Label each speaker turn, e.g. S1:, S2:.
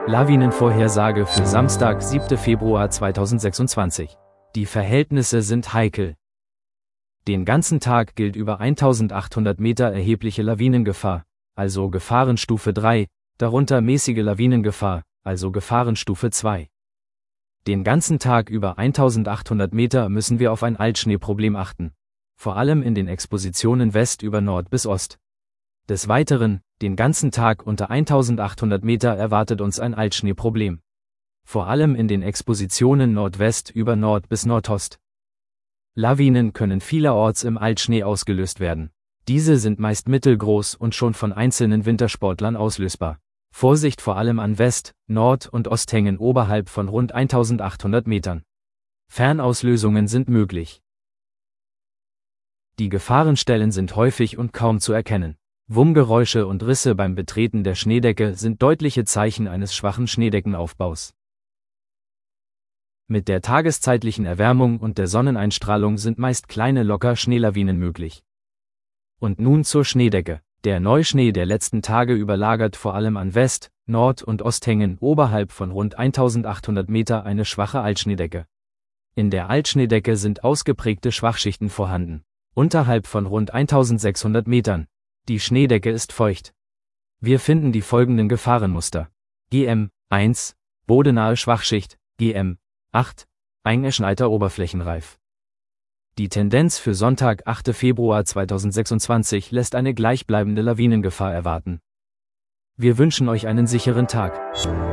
S1: Lawinenvorhersage für Samstag, 7. Februar 2026. Die Verhältnisse sind heikel. Den ganzen Tag gilt über 1800 Meter erhebliche Lawinengefahr, also Gefahrenstufe 3, darunter mäßige Lawinengefahr, also Gefahrenstufe 2. Den ganzen Tag über 1800 Meter müssen wir auf ein Altschneeproblem achten, vor allem in den Expositionen West über Nord bis Ost. Des Weiteren, den ganzen Tag unter 1800 Meter erwartet uns ein Altschneeproblem. Vor allem in den Expositionen Nordwest über Nord bis Nordost. Lawinen können vielerorts im Altschnee ausgelöst werden. Diese sind meist mittelgroß und schon von einzelnen Wintersportlern auslösbar. Vorsicht vor allem an West-, Nord- und Osthängen oberhalb von rund 1800 Metern. Fernauslösungen sind möglich. Die Gefahrenstellen sind häufig und kaum zu erkennen. Wummgeräusche und Risse beim Betreten der Schneedecke sind deutliche Zeichen eines schwachen Schneedeckenaufbaus. Mit der tageszeitlichen Erwärmung und der Sonneneinstrahlung sind meist kleine locker Schneelawinen möglich. Und nun zur Schneedecke. Der Neuschnee der letzten Tage überlagert vor allem an West-, Nord- und Osthängen oberhalb von rund 1800 Meter eine schwache Altschneedecke. In der Altschneedecke sind ausgeprägte Schwachschichten vorhanden. Unterhalb von rund 1600 Metern. Die Schneedecke ist feucht. Wir finden die folgenden Gefahrenmuster. GM 1, bodenahe Schwachschicht, GM 8, eingeschneiter Oberflächenreif. Die Tendenz für Sonntag, 8. Februar 2026 lässt eine gleichbleibende Lawinengefahr erwarten. Wir wünschen euch einen sicheren Tag.